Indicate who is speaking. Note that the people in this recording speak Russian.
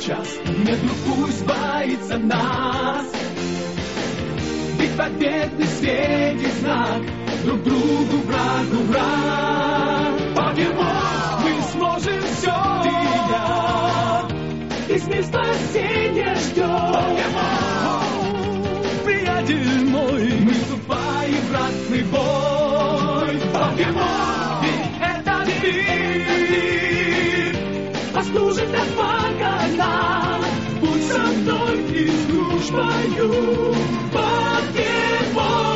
Speaker 1: сейчас, нет, ну пусть боится нас. Ведь победный светит знак, друг другу врагу враг. Покемон! Мы сможем все, ты и я, весь мир спасения ждет. Покемон! Приятель мой, мы вступаем в ратный бой. Покемон! Ведь этот мир послужит как магазин. Будь со мной и с дружбою. Покемон!